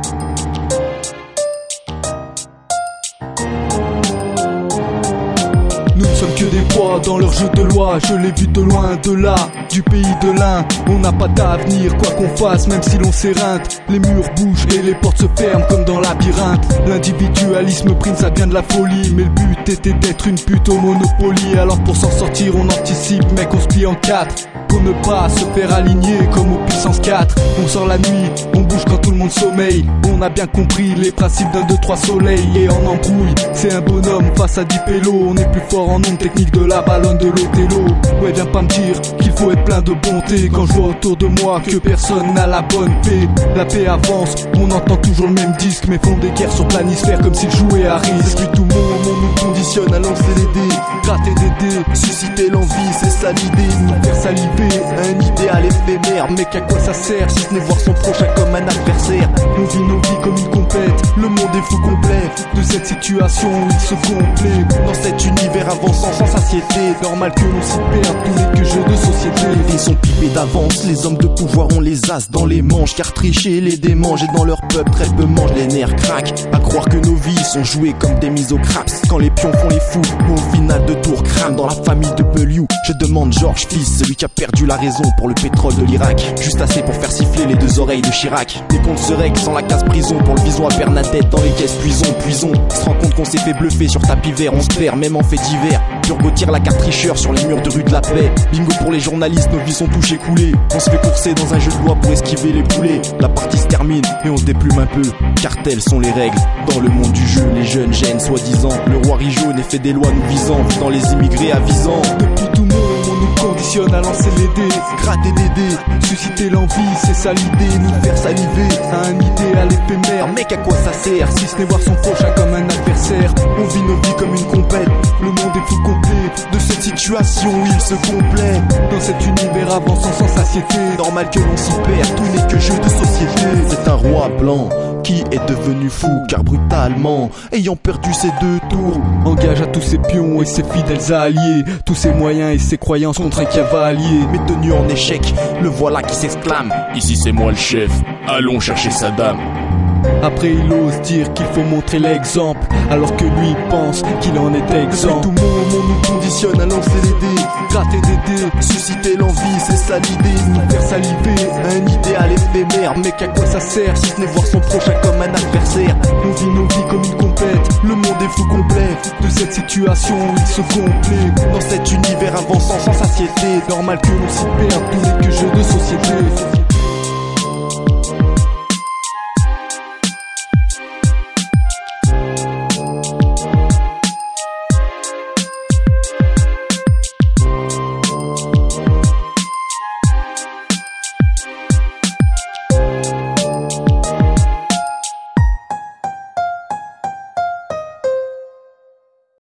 Nous ne sommes que des proies dans leur jeu de loi. Je l'ai vu de loin, de là, du pays de l'Ain. On n'a pas d'avenir, quoi qu'on fasse, même si l'on s'éreinte. Les murs bougent et les portes se ferment comme dans labyrinthe. L'individualisme prime, ça vient de la folie. Mais le but était d'être une pute au Monopoly. Alors pour s'en sortir on anticipe, mec, on se plie en quatre. Pour ne pas se faire aligner comme au puissance 4. On sort la nuit, on bouge quand tout le monde sommeille. On a bien compris les principes d'un 2-3 soleil. Et en embrouille, c'est un bonhomme face à 10 pélos. On est plus fort en nombre technique de la ballonne de l'Othello. Ouais, viens pas me dire qu'il faut être plein de bonté quand je vois autour de moi que personne n'a la bonne paix. La paix avance, on entend toujours le même disque, mais font des guerres sur planisphère comme s'ils jouaient à risque. Depuis tout moment on nous conditionne à lancer les dés, gratter des dés, susciter l'envie, c'est ça l'idée. Nous faire saliver, un idéal éphémère. Mais qu'à quoi ça sert si ce n'est voir son prochain comme un adversaire. On vit nos vies comme une compète, le monde est fou complet. De cette situation il se complaît. Dans cet univers avançant sans satiété, normal que l'on s'y perde, tout n'est que jeu de société. Ils sont pipés d'avance, les hommes de pouvoir ont les as dans les manches. Car tricher les démanges et dans leur peuple très peu mangent, les nerfs craquent. À croire que nos vies sont jouées comme des mises au craps. Quand les pions font les fous, au final de tour crame dans la famille de Pelliou. Je demande Georges fils, celui qui a perdu la raison pour le pétrole de l'Irak. Juste assez pour faire siffler les deux oreilles de Chirac. Des comptes se règlent sans la case prison pour le bison à Bernadette dans les caisses puisons. Se rend compte qu'on s'est fait bluffer sur tapis vert, on se perd même en fait divers. Turbo tire la carte tricheur sur les murs de rue de la paix. Bingo pour les journalistes, nos vies sont touches écoulées. On se fait courser dans un jeu de loi pour esquiver les poulets. La partie se termine et on se déplume un peu, car telles sont les règles. Dans le monde du jeu, les jeunes gênent soi-disant. Le roi Rijaune fait des lois nous visant, dans les immigrés avisant. Depuis tout monde on nous conditionne à lancer les dés, gratter des dés, susciter l'envie, c'est ça l'idée. Nous faire saliver à un idéal éphémère. Mec, à quoi ça sert si ce n'est voir son prochain comme un adversaire. On vit nos vies comme une compète, le monde est fou complet. De cette situation il se complaît. Dans cet univers avançant sans satiété, normal que l'on s'y perd, tout n'est que jeu de société. C'est un roi blanc qui est devenu fou, car brutalement, ayant perdu ses deux tours, engage à tous ses pions et ses fidèles alliés, tous ses moyens et ses croyances contre un cavalier. Mais tenu en échec, le voilà qui s'exclame: ici c'est moi le chef, allons chercher sa dame. Après il ose dire qu'il faut montrer l'exemple, alors que lui pense qu'il en est exempt. Tout moment on nous conditionne à lancer les dés, gratter des dés, susciter l'envie, c'est ça l'idée. Nous faire saliver un idéal éphémère. Mais qu'à quoi ça sert si ce n'est voir son prochain comme un adversaire. On vit nos vies comme une compète, le monde est fou complet. De cette situation il se complaît. Dans cet univers avançant sans satiété, normal que l'on s'y perde, tout n'est que jeu de société.